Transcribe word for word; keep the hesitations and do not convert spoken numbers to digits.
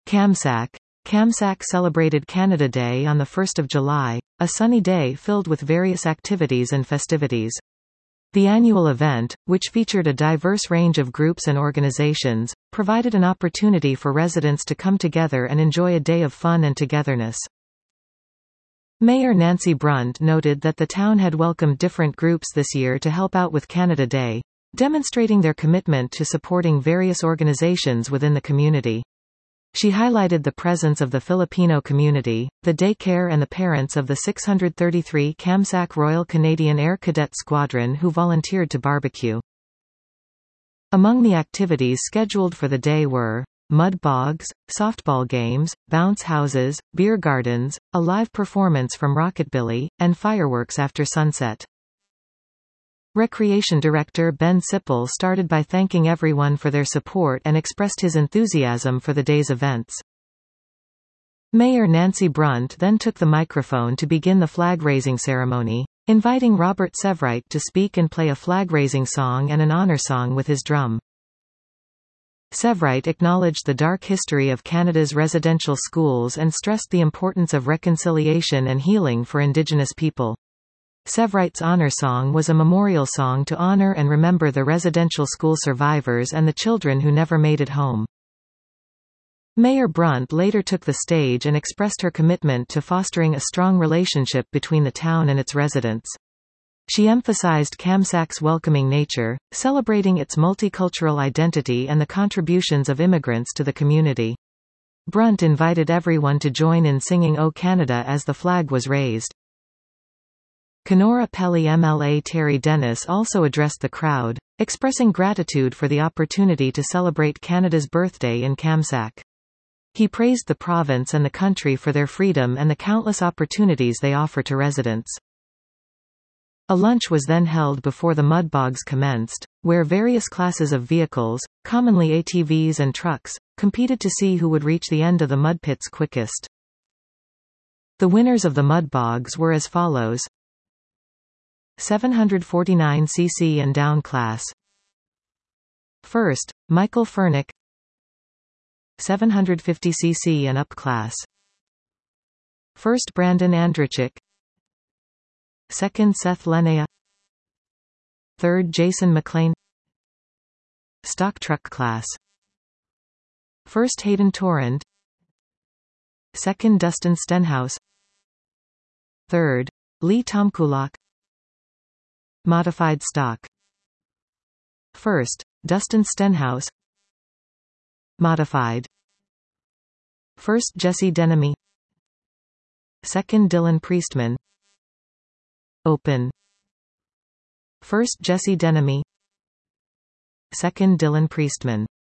Kamsack. Kamsack celebrated Canada Day on the first of July, a sunny day filled with various activities and festivities. The annual event, which featured a diverse range of groups and organizations, provided an opportunity for residents to come together and enjoy a day of fun and togetherness. Mayor Nancy Brunt noted that the town had welcomed different groups this year to help out with Canada Day, demonstrating their commitment to supporting various organizations within the community. She highlighted the presence of the Filipino community, the daycare and the parents of the six hundred thirty-three Kamsack Royal Canadian Air Cadet Squadron who volunteered to barbecue. Among the activities scheduled for the day were mud bogs, softball games, bounce houses, beer gardens, a live performance from Rocketbilly, and fireworks after sunset. Recreation Director Ben Sipple started by thanking everyone for their support and expressed his enthusiasm for the day's events. Mayor Nancy Brunt then took the microphone to begin the flag-raising ceremony, inviting Robert Severite to speak and play a flag-raising song and an honor song with his drum. Severite acknowledged the dark history of Canada's residential schools and stressed the importance of reconciliation and healing for Indigenous people. Severite's honor song was a memorial song to honor and remember the residential school survivors and the children who never made it home. Mayor Brunt later took the stage and expressed her commitment to fostering a strong relationship between the town and its residents. She emphasized Kamsack's welcoming nature, celebrating its multicultural identity and the contributions of immigrants to the community. Brunt invited everyone to join in singing O Canada as the flag was raised. Kenora Pelly M L A Terry Dennis also addressed the crowd, expressing gratitude for the opportunity to celebrate Canada's birthday in Kamsack. He praised the province and the country for their freedom and the countless opportunities they offer to residents. A lunch was then held before the mud bogs commenced, where various classes of vehicles, commonly A T Vs and trucks, competed to see who would reach the end of the mud pits quickest. The winners of the mud bogs were as follows: seven hundred forty-nine c c and down class. First, Michael Furnick. seven hundred fifty c c and up class. First, Brandon Andrichik. Second, Seth Lenea. Third, Jason McLean. Stock truck class. First, Hayden Torrent. Second, Dustin Stenhouse. Third, Lee Tomkulak. Modified stock. First, Dustin Stenhouse. Modified. First, Jesse Denemy. Second, Dylan Priestman. Open. First, Jesse Denemy. Second, Dylan Priestman.